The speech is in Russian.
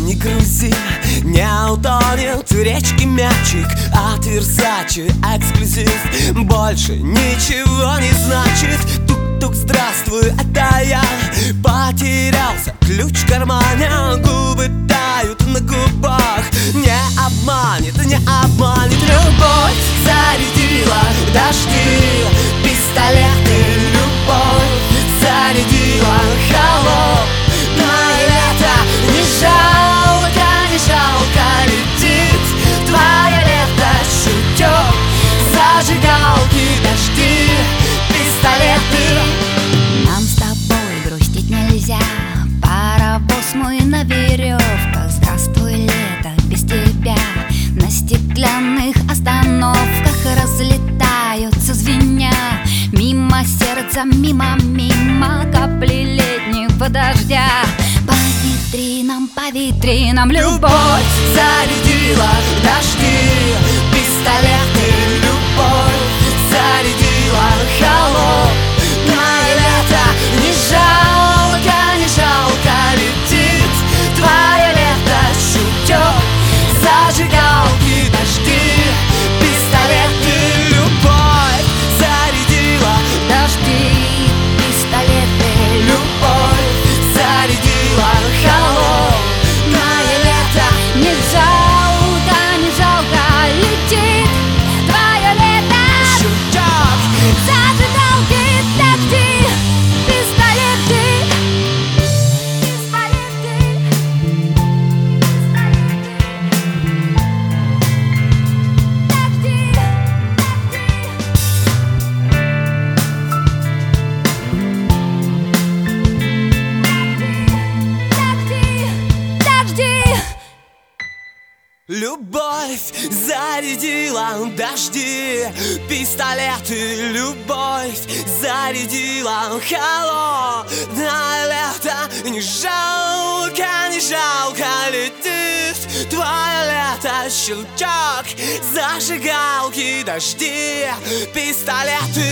Не грузи, не утонет в речке мячик от Версачи эксклюзив. Больше ничего не значит. Тук-тук, здравствуй, это я. Потерялся ключ в кармане, губы тают на губах. Не обманет любовь. Зарядила дожди, пистолеты, любовь. Зарядила холодное лето. Не жалко, не жалко летит твое лето. Чутек, зажигалки, дожди, пистолеты. Нам с тобой грустить нельзя, паровоз мой на веревках. Здравствуй, лето, без тебя. На стеклянных остановках разлетаются звеня. Мимо сердца, мимо капли летнего дождя. По витринам любовь. Зарядила дожди, пистолеты, любовь. Зарядила холодное лето. Не жалко летит твое лето. Чутек, зажигалки, дожди, пистолеты, любовь. Зарядила Дожди, пистолеты, любовь. Зарядила холодное лето. не жалко летит твое лето. Чутек, Зажигалки, дожди, пистолеты, пистолеты. любовь. Зарядила дожди, пистолеты, любовь. Зарядила холодное лето. Не жалко летит твое лето. Щелчок, зажигалки, дожди, пистолеты.